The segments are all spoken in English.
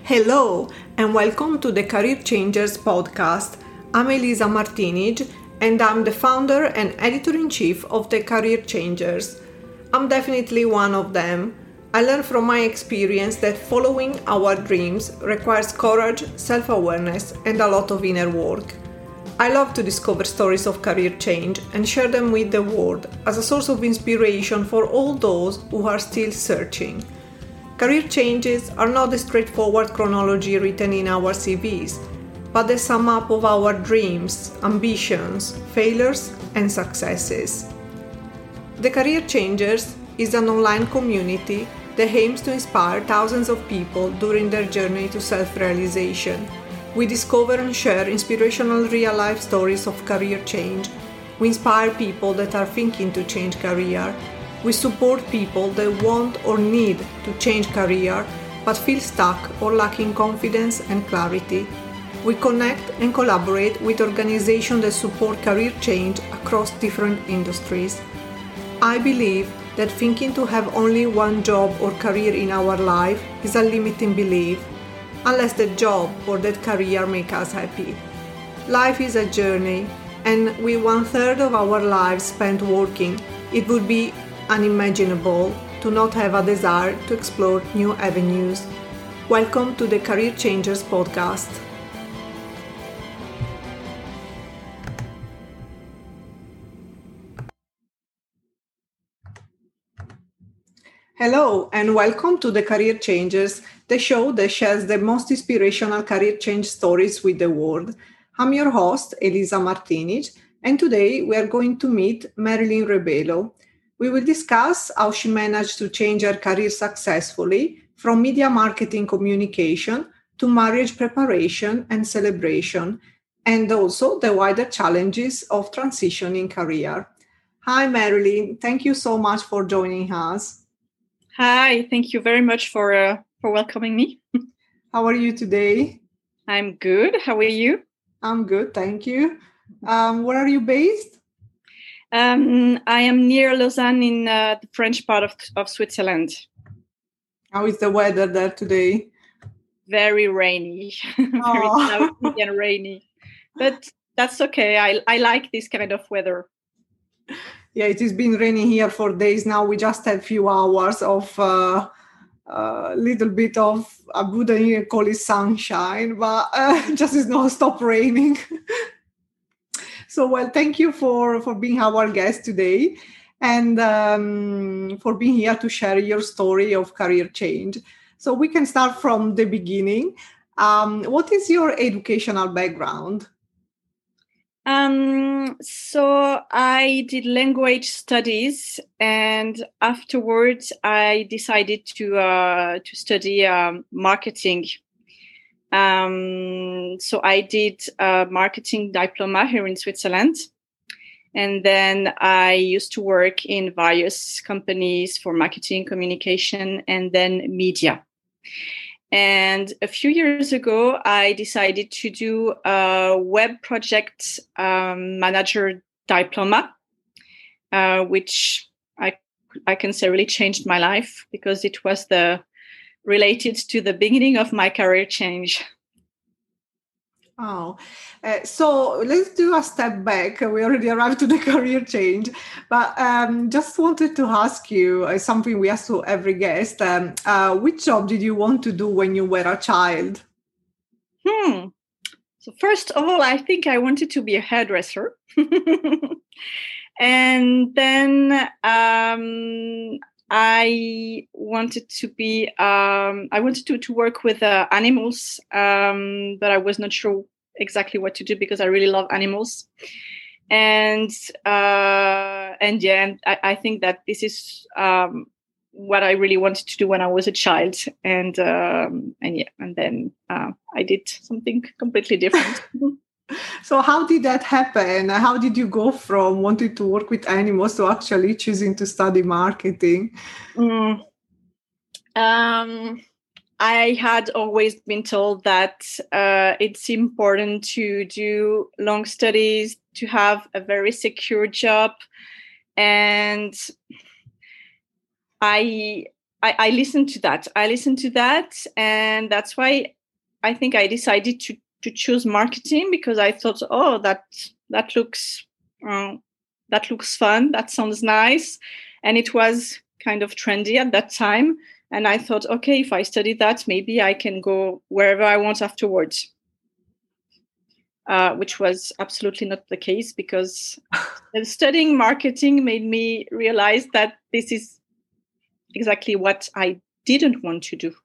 Hello and welcome to the Career Changers podcast. I'm Elisa Martinez and I'm the founder and editor-in-chief of the Career Changers. I'm definitely one of them. I learned from my experience that following our dreams requires courage, self-awareness, and a lot of inner work. I love to discover stories of career change and share them with the world as a source of inspiration for all those who are still searching. Career changes are not the straightforward chronology written in our CVs, but the sum up of our dreams, ambitions, failures, and successes. The Career Changers is an online community that aims to inspire thousands of people during their journey to self-realization. We discover and share inspirational real-life stories of career change. We inspire people that are thinking to change career. We support people that want or need to change career but feel stuck or lacking confidence and clarity. We connect and collaborate with organizations that support career change across different industries. I believe that thinking to have only one job or career in our life is a limiting belief, unless the job or that career make us happy. Life is a journey, and with 1/3 of our lives spent working, it would be unimaginable to not have a desire to explore new avenues. Welcome to the Career Changers podcast. Hello and welcome to the Career Changers, the show that shares the most inspirational career change stories with the world. I'm your host, Elisa Martinez, and today we are going to meet Marilyn Rebelo. We will discuss how she managed to change her career successfully from media marketing communication to marriage preparation and celebration, and also the wider challenges of transitioning career. Hi, Marilyn. Thank you so much for joining us. Hi, thank you very much for welcoming me. How are you today? I'm good. How are you? I'm good, thank you. Where are you based? I am near Lausanne in the French part of Switzerland. How is the weather there today? Very rainy, very cloudy and rainy. But that's okay. I like this kind of weather. Yeah, it has been raining here for days now. We just had a few hours of a little bit of, I wouldn't even call it sunshine, but just is not stop raining. So, well, thank you for being our guest today and for being here to share your story of career change. So we can start from the beginning. What is your educational background? So I did language studies, and afterwards I decided to study marketing. So I did a marketing diploma here in Switzerland. And then I used to work in various companies for marketing, communication, and then media. And a few years ago, I decided to do a web project manager diploma, which I can say really changed my life because it was related to the beginning of my career change. Oh, so let's do a step back. We already arrived to the career change, but just wanted to ask you something we ask to every guest. Which job did you want to do when you were a child? So first of all, I think I wanted to be a hairdresser. And then I wanted to work with animals, but I was not sure exactly what to do because I really love animals. And I think that this is what I really wanted to do when I was a child. And then I did something completely different. So how did that happen? How did you go from wanting to work with animals to actually choosing to study marketing? I had always been told that it's important to do long studies, to have a very secure job. And I I listened to that. And that's why I think I decided to choose marketing, because I thought, oh, that looks fun. That sounds nice, and it was kind of trendy at that time. And I thought, okay, if I study that, maybe I can go wherever I want afterwards. Which was absolutely not the case, because studying marketing made me realize that this is exactly what I didn't want to do.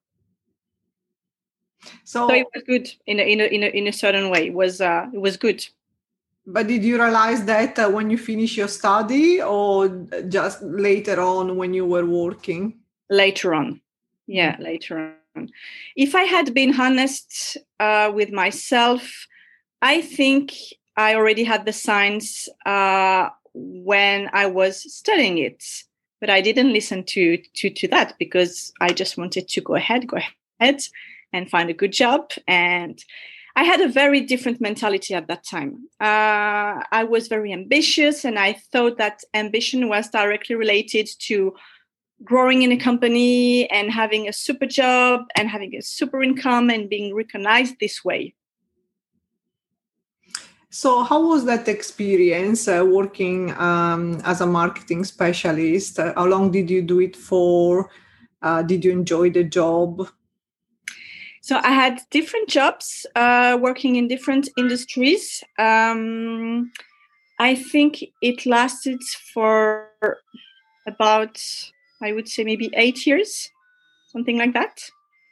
So it was good in a certain way. It was good. But did you realize that when you finish your study, or just later on when you were working? Later on. Yeah, later on. If I had been honest with myself, I think I already had the signs when I was studying it, but I didn't listen to that, because I just wanted to go ahead and find a good job. And I had a very different mentality at that time. I was very ambitious, and I thought that ambition was directly related to growing in a company and having a super job and having a super income and being recognized this way. So how was that experience working as a marketing specialist? How long did you do it for? Did you enjoy the job? So I had different jobs working in different industries. I think it lasted for about, I would say, maybe 8 years, something like that.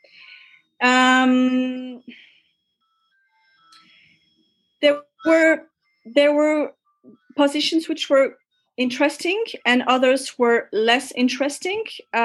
There were positions which were interesting, and others were less interesting.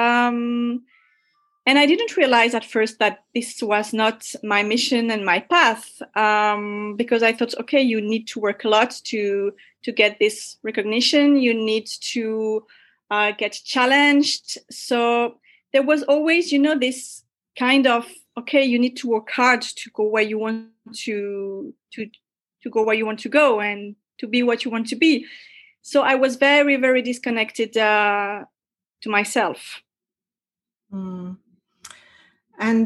And I didn't realize at first that this was not my mission and my path, because I thought, okay, you need to work a lot to get this recognition. You need to get challenged. So there was always, this kind of, okay, you need to work hard to go where you want to go where you want to go and to be what you want to be. So I was very, very disconnected to myself. Mm. And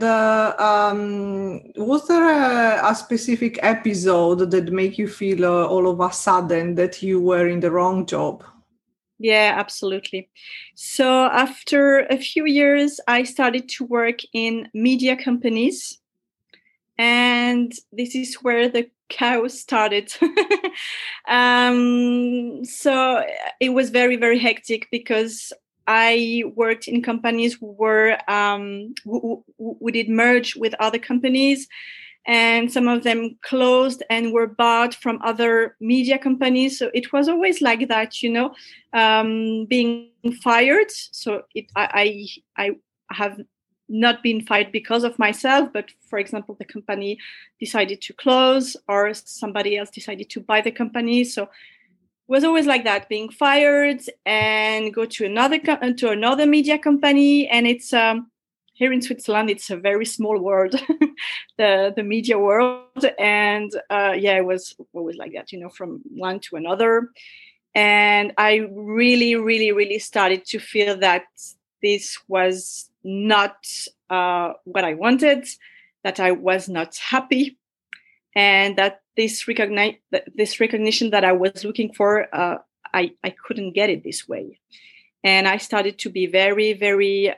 was there a specific episode that made you feel all of a sudden that you were in the wrong job? Yeah, absolutely. So after a few years, I started to work in media companies. And this is where the chaos started. So it was very, very hectic, because I worked in companies who were who did merge with other companies, and some of them closed and were bought from other media companies. So it was always like that, being fired. So I have not been fired because of myself, but for example, the company decided to close, or somebody else decided to buy the company. So it was always like that, being fired and go to another media company. And it's here in Switzerland, it's a very small world, the media world. And it was always like that, from one to another. And I really, really, really started to feel that this was not what I wanted, that I was not happy, and that this recognition that I was looking for, I couldn't get it this way. And I started to be very, very,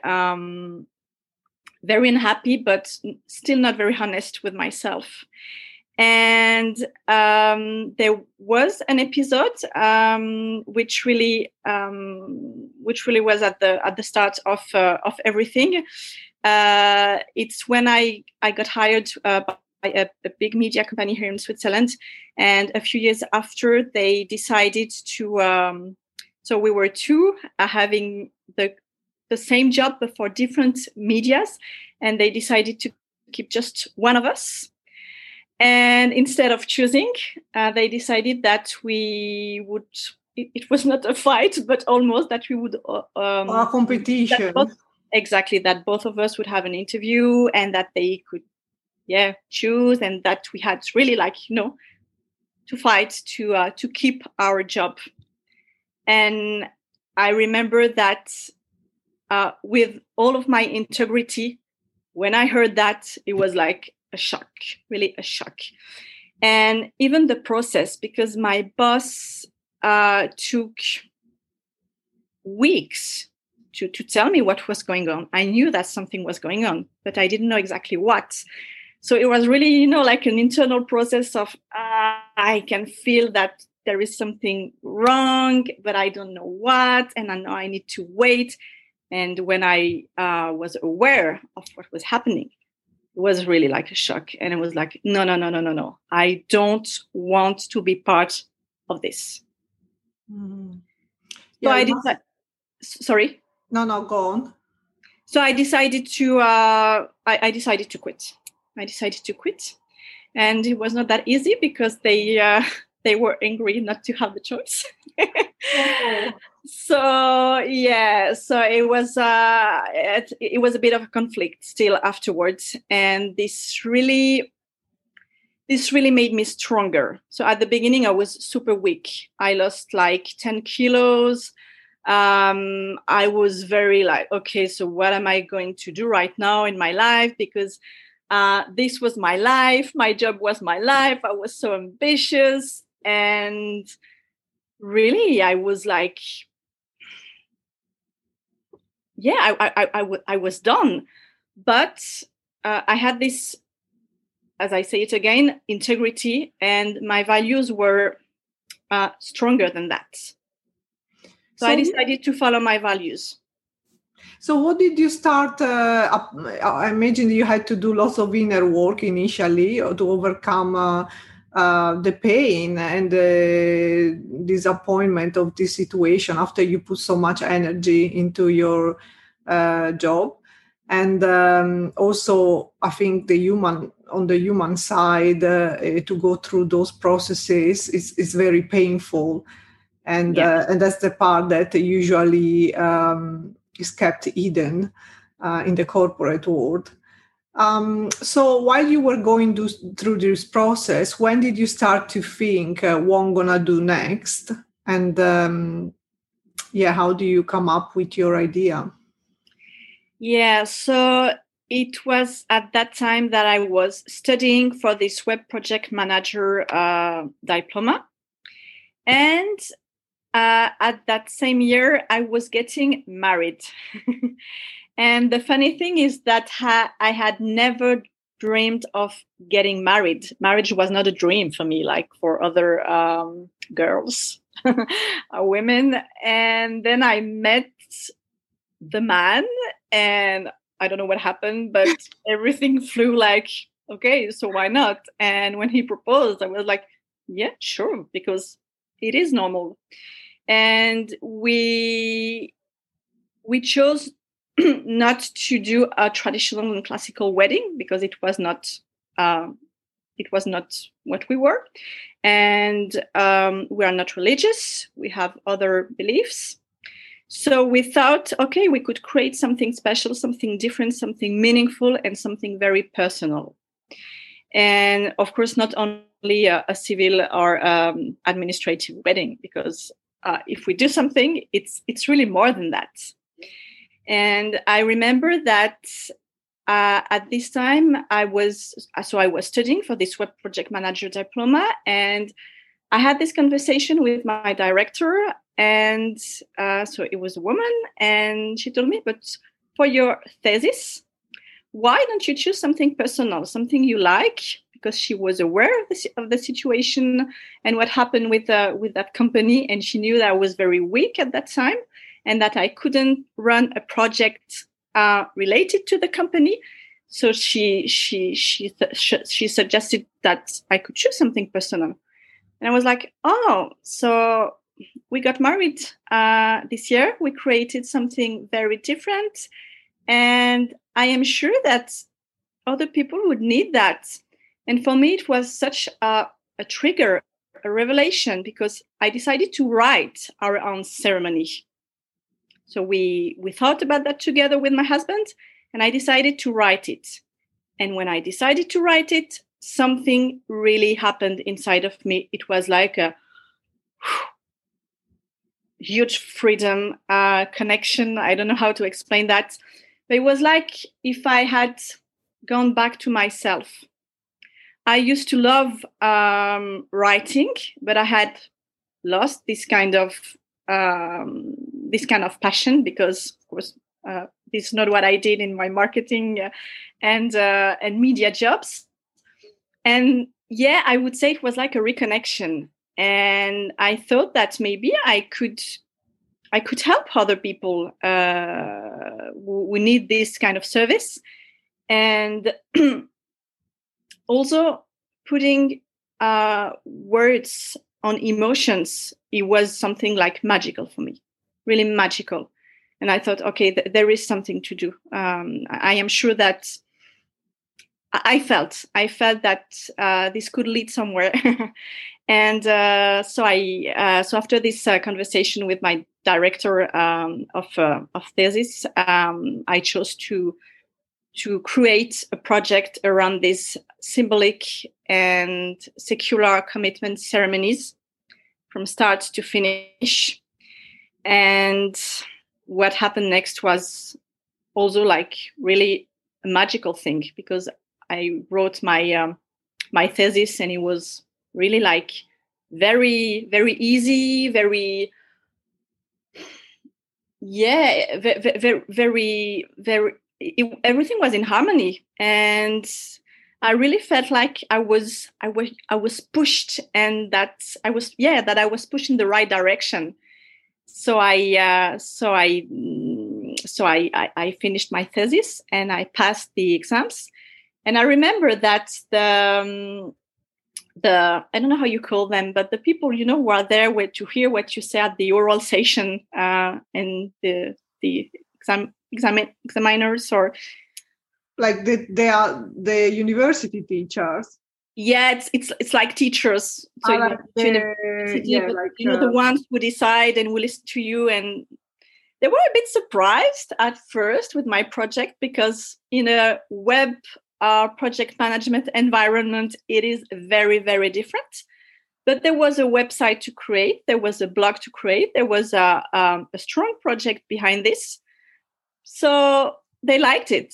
very unhappy, but still not very honest with myself. And there was an episode which really was at the start of everything. It's when I got hired by a big media company here in Switzerland, and a few years after, they decided to. So we were two having the same job but for different medias, and they decided to keep just one of us. And instead of choosing, they decided that we would. It was not a fight, but almost that we would. A competition. Exactly, that both of us would have an interview, and that they could, choose, and that we had really to fight to keep our job. And I remember that with all of my integrity. When I heard that, it was like a shock, really a shock. And even the process, because my boss took weeks to tell me what was going on. I knew that something was going on, but I didn't know exactly what. So it was really, like an internal process of, I can feel that there is something wrong, but I don't know what. And I know I need to wait. And when I was aware of what was happening, it was really like a shock. And it was like, no. I don't want to be part of this. Mm-hmm. So I decided, sorry? No, go on. So I decided to, I decided to quit. And it was not that easy because they were angry not to have the choice. Oh. So it was a bit of a conflict still afterwards, and this really made me stronger. So at the beginning, I was super weak. I lost like 10 kilos. I was very like, okay, so what am I going to do right now in my life? Because this was my life. My job was my life. I was so ambitious. And really, I was like, I was done. But I had this, as I say it again, integrity, and my values were stronger than that. So I decided to follow my values. So what did you start? I imagine you had to do lots of inner work initially to overcome the pain and the disappointment of this situation after you put so much energy into your job. And also, I think on the human side, to go through those processes is very painful. And that's the part that usually is kept hidden in the corporate world. So while you were going through this process, when did you start to think what I'm gonna do next? And how do you come up with your idea? Yeah, so it was at that time that I was studying for this web project manager diploma. And at that same year, I was getting married. And the funny thing is that I had never dreamed of getting married. Marriage was not a dream for me, like for other girls, women. And then I met the man, and I don't know what happened, but everything flew like, okay, so why not? And when he proposed, I was like, yeah, sure, because it is normal. And we chose not to do a traditional and classical wedding because it was not what we were, and we are not religious. We have other beliefs. So we thought, okay, we could create something special, something different, something meaningful, and something very personal. And of course, not only a civil or administrative wedding, because if we do something, it's really more than that. And I remember that at this time I was studying for this web project manager diploma, and I had this conversation with my director, and so it was a woman, and she told me, but for your thesis, why don't you choose something personal, something you like? Because she was aware of the situation and what happened with that company, and she knew that I was very weak at that time and that I couldn't run a project related to the company. So she suggested that I could choose something personal. And I was like, oh, so we got married this year. We created something very different. And I am sure that other people would need that. And for me, it was such a trigger, a revelation, because I decided to write our own ceremony. So we thought about that together with my husband, and I decided to write it. And when I decided to write it, something really happened inside of me. It was like huge freedom, connection. I don't know how to explain that. But it was like if I had gone back to myself. I used to love writing, but I had lost this kind of passion because, of course, this is not what I did in my marketing and media jobs. And yeah, I would say it was like a reconnection. And I thought that maybe I could help other people who need this kind of service. And also putting words on emotions, it was something like magical for me, really magical. And I thought, okay, there is something to do. I am sure that I felt that this could lead somewhere. And so after this conversation with my director of thesis, I chose to create a project around these symbolic and secular commitment ceremonies from start to finish. And what happened next was also like really a magical thing, because I wrote my thesis, and it was really like very, very easy, very, yeah, very, very, very, everything was in harmony. And I really felt like I was pushed, and that I was pushed in the right direction. So I finished my thesis and I passed the exams. And I remember that the I don't know how you call them, but the people, who are there to hear what you say at the oral session, and the examiners, or like they are the university teachers. Yeah, it's like teachers. So like the ones who decide and will listen to you. And they were a bit surprised at first with my project, because in a web project management environment, it is very, very different. But there was a website to create, there was a blog to create, there was a strong project behind this. So they liked it.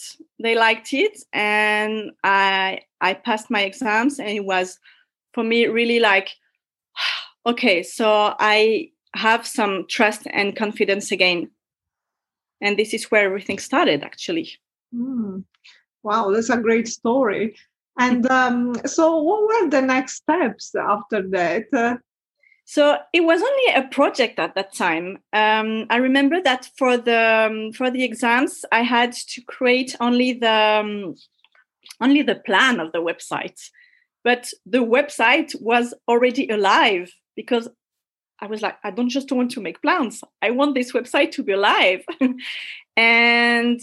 And I passed my exams, and it was for me really like, okay, so I have some trust and confidence again. And this is where everything started, actually. Wow, that's a great story. And so what were the next steps after that? So it was only a project at that time. I remember that for the exams, I had to create only the plan of the website, but the website was already alive, because I was like, I don't just want to make plans. I want this website to be alive. And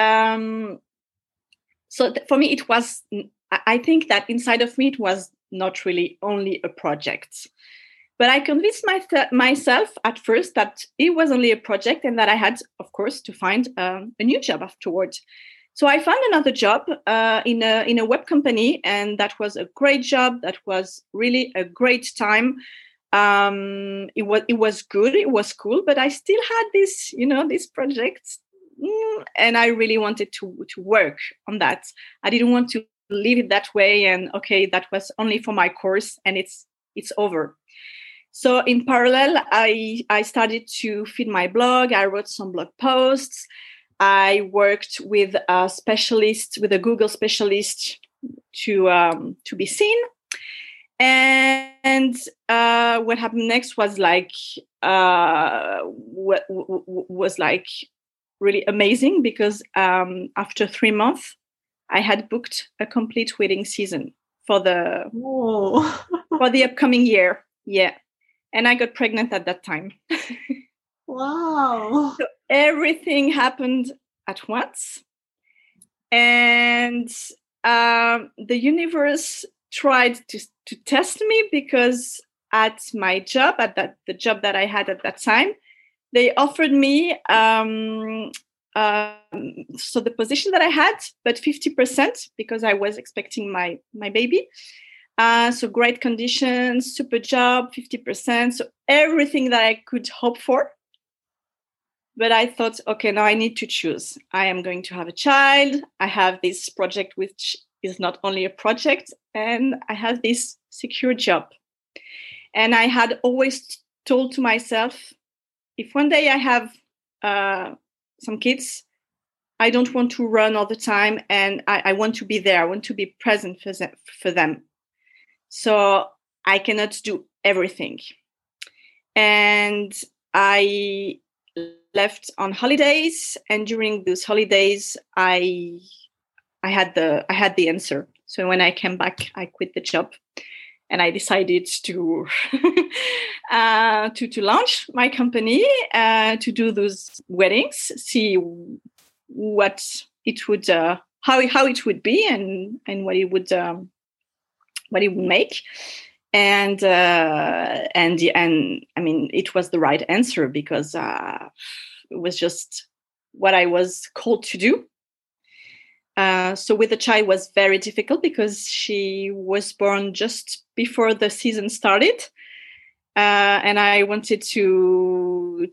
so for me, it was. I think that inside of me, it was not really only a project. But I convinced myself at first that it was only a project, and that I had, of course, to find a new job afterwards. So I found another job in a web company, and that was a great job. That was really a great time. It was good. It was cool. But I still had this, this project, and I really wanted to work on that. I didn't want to leave it that way. And okay, that was only for my course, and it's over. So in parallel, I started to feed my blog. I wrote some blog posts. I worked with a specialist, with a Google specialist, to be seen. And what happened next was like was like really amazing, because after 3 months, I had booked a complete wedding season for the for the upcoming year. Yeah. And I got pregnant at that time. Wow. So everything happened at once. And the universe tried to test me, because at my job, the job that I had at that time, they offered me so the position that I had, but 50%, because I was expecting my baby. So great conditions, super job, 50%. So everything that I could hope for. But I thought, okay, now I need to choose. I am going to have a child. I have this project, which is not only a project, and I have this secure job. And I had always told to myself, if one day I have some kids, I don't want to run all the time, and I want to be there. I want to be present for them. So I cannot do everything. And I left on holidays, and during those holidays, I had the answer. So when I came back, I quit the job, and I decided to to launch my company, to do those weddings, see what it would how it would be, and what it would make. And I mean, it was the right answer, because it was just what I was called to do. So with the child was very difficult, because she was born just before the season started, and I wanted to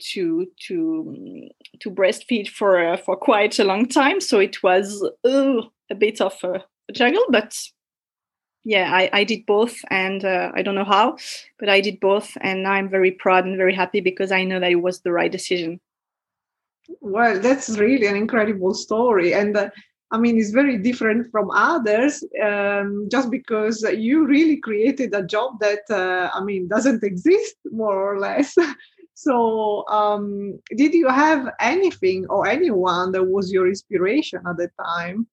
breastfeed for quite a long time. So it was a bit of a juggle, but yeah, I did both, and I don't know how, but I did both, and I'm very proud and very happy, because I know that it was the right decision. Well, that's really an incredible story, and I mean, it's very different from others, just because you really created a job that I mean doesn't exist, more or less. So, did you have anything or anyone that was your inspiration at the time?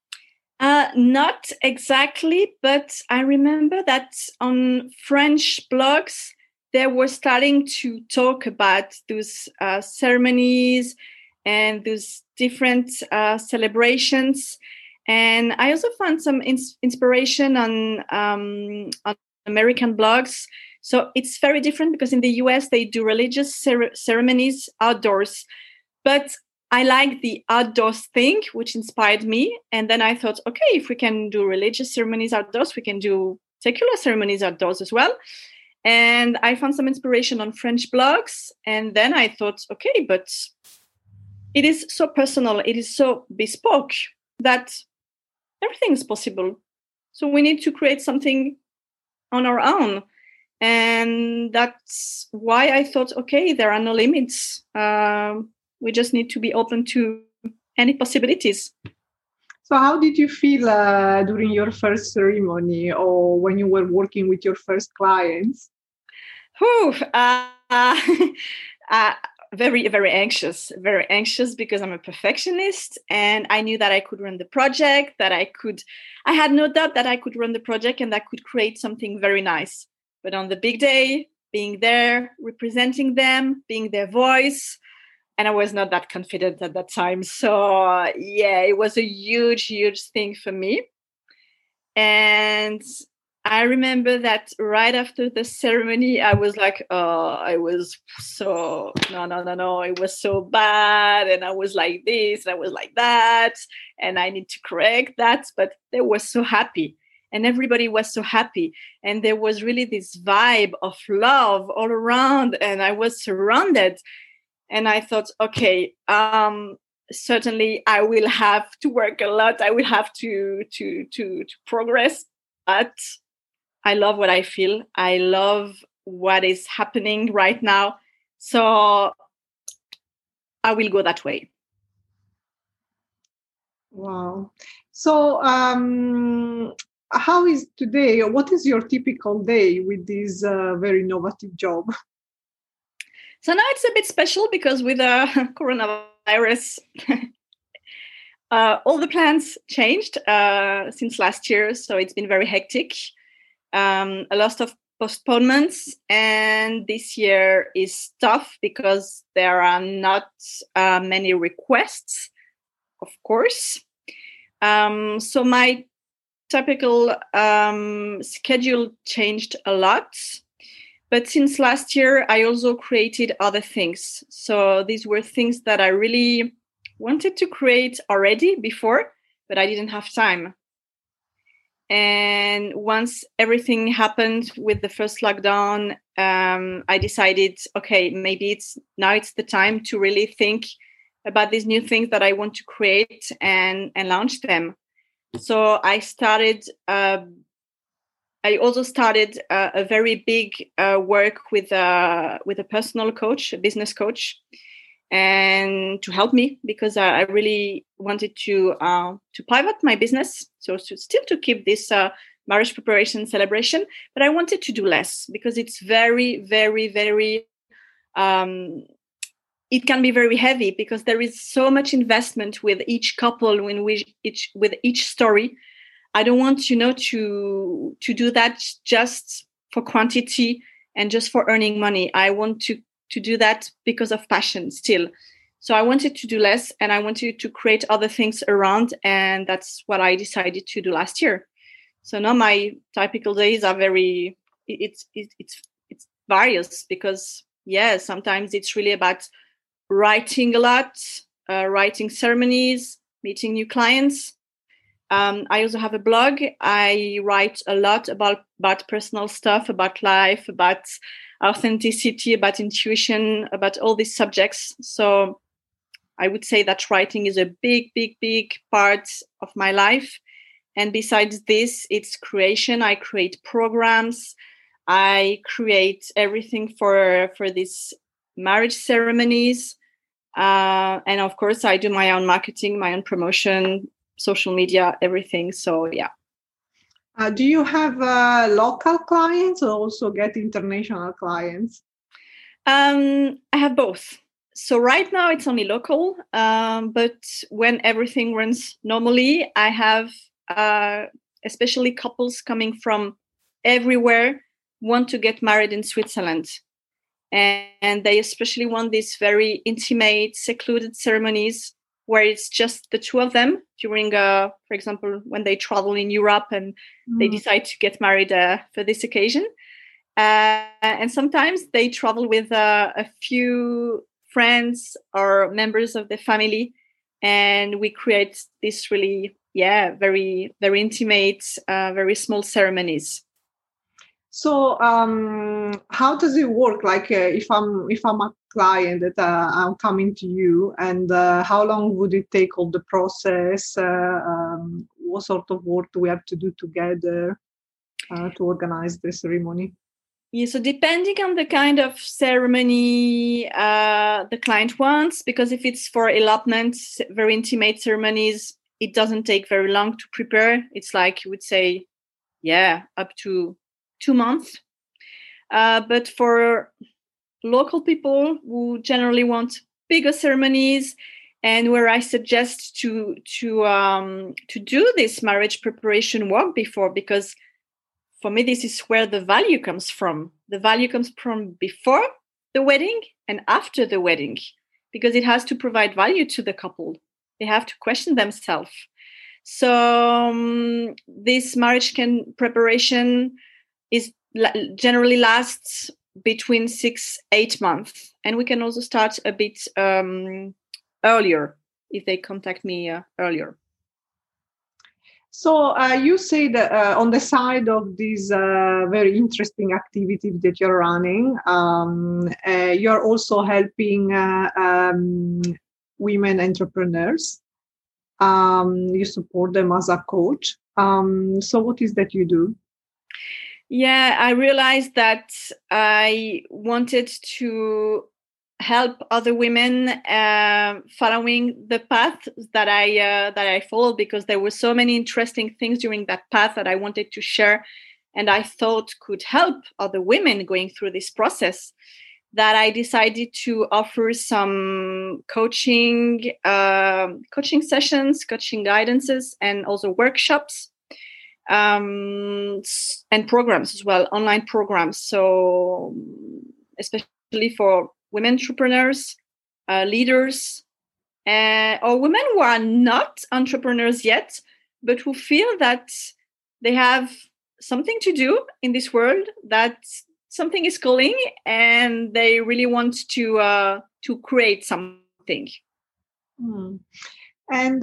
Not exactly, but I remember that on French blogs, they were starting to talk about those ceremonies and those different celebrations. And I also found some inspiration on American blogs. So it's very different, because in the US, they do religious ceremonies outdoors. But I like the outdoors thing, which inspired me. And then I thought, okay, if we can do religious ceremonies outdoors, we can do secular ceremonies outdoors as well. And I found some inspiration on French blogs. And then I thought, okay, but it is so personal, it is so bespoke, that everything is possible. So we need to create something on our own. And that's why I thought, okay, there are no limits. We just need to be open to any possibilities. So how did you feel during your first ceremony, or when you were working with your first clients? Very, very anxious, because I'm a perfectionist, and I knew that I could run the project, I had no doubt that I could run the project, and I could create something very nice. But on the big day, being there, representing them, being their voice, and I was not that confident at that time. So yeah, it was a huge thing for me. And I remember that right after the ceremony, I was like, I was so, no, it was so bad. And I was like this, and I was like that, and I need to correct that. But they were so happy, and everybody was so happy. And there was really this vibe of love all around, and I was surrounded. And I thought, okay, certainly I will have to work a lot. I will have to progress, but I love what I feel. I love what is happening right now. So I will go that way. Wow. So how is today, or what is your typical day with this very innovative job? So now it's a bit special, because with coronavirus, all the plans changed since last year. So it's been very hectic. A lot of postponements, and this year is tough, because there are not many requests, of course. So my typical schedule changed a lot. But since last year, I also created other things. So these were things that I really wanted to create already before, but I didn't have time. And And once everything happened with the first lockdown, I decided, okay, maybe it's the time to really think about these new things that I want to create and launch them. So I started. I also started a very big work with a personal coach, a business coach, and to help me, because I really wanted to pivot my business, so to keep this marriage preparation celebration, but I wanted to do less, because it's very, very, very it can be very heavy, because there is so much investment with each couple, with each story. I don't want, to do that just for quantity and just for earning money. I want to do that because of passion still. So I wanted to do less, and I wanted to create other things around, and that's what I decided to do last year. So now my typical days are it's various, because sometimes it's really about writing a lot, writing ceremonies, meeting new clients. I also have a blog. I write a lot about personal stuff, about life, about authenticity, about intuition, about all these subjects. So I would say that writing is a big, big, big part of my life. And besides this, it's creation. I create programs. I create everything for these marriage ceremonies. And of course, I do my own marketing, my own promotion, social media, everything. So, yeah. Do you have local clients or also get international clients? I have both. So right now it's only local, but when everything runs normally, I have especially couples coming from everywhere want to get married in Switzerland. And they especially want these very intimate, secluded ceremonies where it's just the two of them during, for example, when they travel in Europe and they decide to get married for this occasion. And sometimes they travel with a few friends or members of the family, and we create this really, very, very intimate, very small ceremonies. So, how does it work? Like, if I'm a client that I'm coming to you, and how long would it take all the process? What sort of work do we have to do together to organize the ceremony? Yeah, so depending on the kind of ceremony the client wants, because if it's for elopement, very intimate ceremonies, it doesn't take very long to prepare. It's like, you would say, up to 2 months. But for local people who generally want bigger ceremonies, and where I suggest to do this marriage preparation work before, because for me, this is where the value comes from. The value comes from before the wedding and after the wedding, because it has to provide value to the couple. They have to question themselves. So this marriage preparation is generally lasts between 6-8 months, and we can also start a bit earlier if they contact me earlier. So you say that on the side of this very interesting activity that you're running, you're also helping women entrepreneurs. You support them as a coach. So what is that you do? Yeah, I realized that I wanted to help other women following the path that I followed, because there were so many interesting things during that path that I wanted to share, and I thought could help other women going through this process, that I decided to offer some coaching sessions, coaching guidances, and also workshops, and programs as well, online programs. So especially for women entrepreneurs, leaders, or women who are not entrepreneurs yet, but who feel that they have something to do in this world, that something is calling, and they really want to create something. And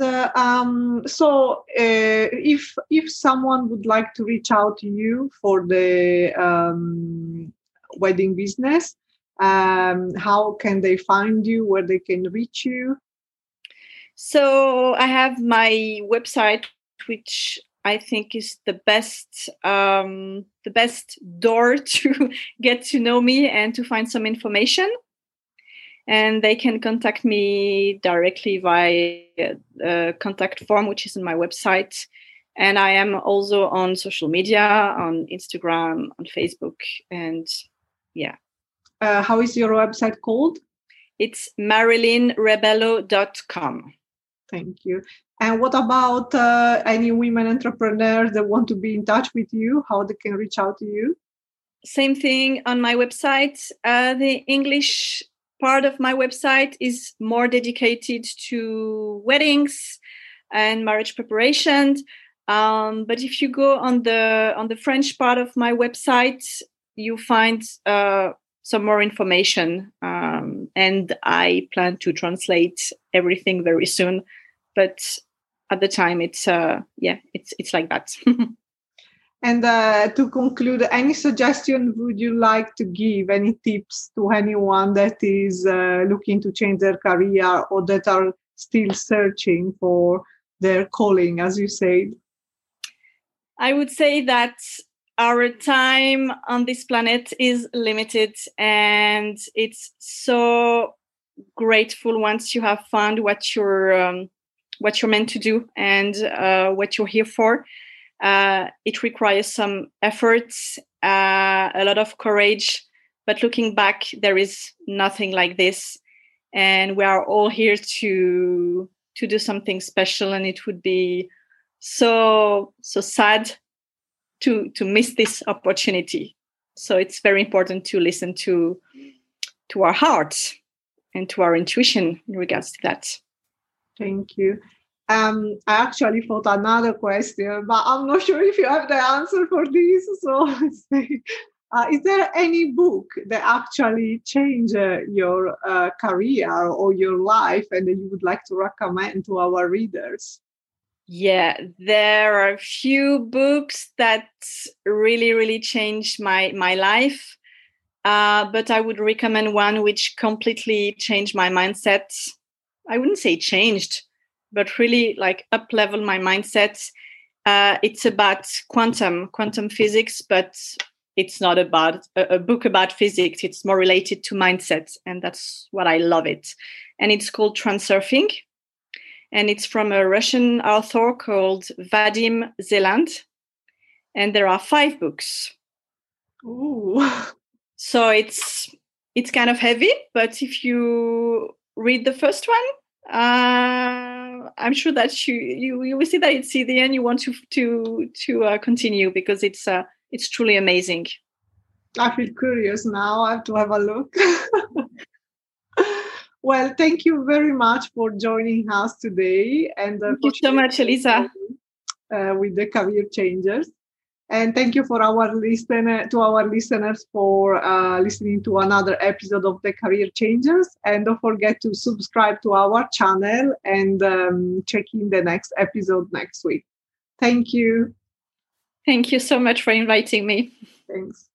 if someone would like to reach out to you for the wedding business, how can they find you? Where they can reach you? So I have my website, which I think is the best door to get to know me and to find some information. And they can contact me directly via a contact form, which is on my website. And I am also on social media, on Instagram, on Facebook. And yeah. How is your website called? It's marilynrebello.com. Thank you. And what about any women entrepreneurs that want to be in touch with you? How they can reach out to you? Same thing on my website. The English part of my website is more dedicated to weddings and marriage preparation. But if you go on the French part of my website, you find some more information. And I plan to translate everything very soon. But at the time, it's like that. And to conclude, any suggestion would you like to give? Any tips to anyone that is looking to change their career or that are still searching for their calling, as you said? I would say that our time on this planet is limited, and it's so grateful once you have found what you're meant to do and what you're here for. It requires some efforts, a lot of courage, but looking back, there is nothing like this. And we are all here to do something special, and it would be so sad to miss this opportunity. So it's very important to listen to our hearts and to our intuition in regards to that. Thank you. I actually thought another question, but I'm not sure if you have the answer for this. So, is there any book that actually changed your career or your life and that you would like to recommend to our readers? Yeah, there are a few books that really, really changed my life. But I would recommend one which completely changed my mindset. I wouldn't say changed, but really like up-level my mindset. It's about quantum physics, but it's not about a book about physics. It's more related to mindset, and that's what I love it. And it's called Transurfing, and it's from a Russian author called Vadim Zeland, and there are 5 books. Ooh. So it's kind of heavy, but if you read the first one, I'm sure that you will see that it's the end. You want to continue because it's truly amazing. I feel curious now. I have to have a look. Well, thank you very much for joining us today, and thank you so much, Elisa, with the Career Changers. And thank you to our listeners for listening to another episode of the Career Changers. And don't forget to subscribe to our channel and check in the next episode next week. Thank you. Thank you so much for inviting me. Thanks.